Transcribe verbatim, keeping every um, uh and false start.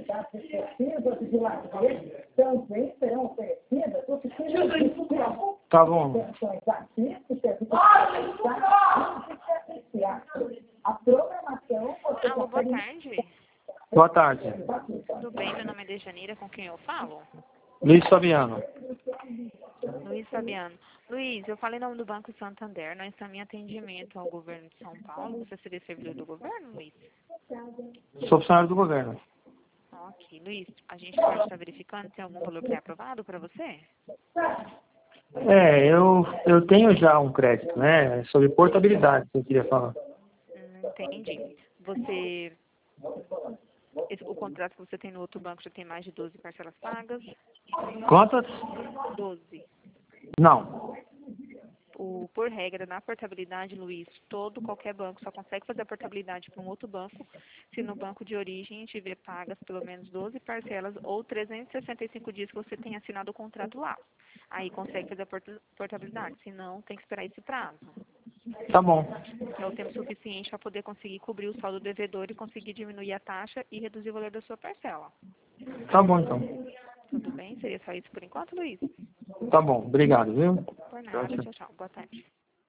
Tá bom. Alô, boa tarde. Boa tarde. Tudo bem? Meu nome é Dejanira, com quem eu falo? Luiz Fabiano. Luiz Fabiano. Luiz, eu falei em nome do Banco Santander. Nós estamos em atendimento ao governo de São Paulo. Você seria servidor do governo, Luiz? Sou funcionário do governo. Ok. Luiz, a gente pode estar verificando se tem algum valor pré-aprovado para você? É, eu, eu tenho já um crédito, né? Sobre portabilidade, que eu queria falar. Hum, entendi. Você... Esse, o contrato que você tem no outro banco já tem mais de doze parcelas pagas? Quantas? doze. Não. O, por regra, na portabilidade, Luiz, todo, qualquer banco só consegue fazer a portabilidade para um outro banco se no banco de origem tiver pagas pelo menos doze parcelas ou trezentos e sessenta e cinco dias que você tenha assinado o contrato lá. Aí consegue fazer a porta, portabilidade, senão tem que esperar esse prazo. Tá bom. É o tempo suficiente para poder conseguir cobrir o saldo devedor e conseguir diminuir a taxa e reduzir o valor da sua parcela. Tá bom, então. Tudo bem? Seria só isso por enquanto, Luiz? Tá bom. Obrigado, viu? Por nada. Tchau, tchau. Boa tarde.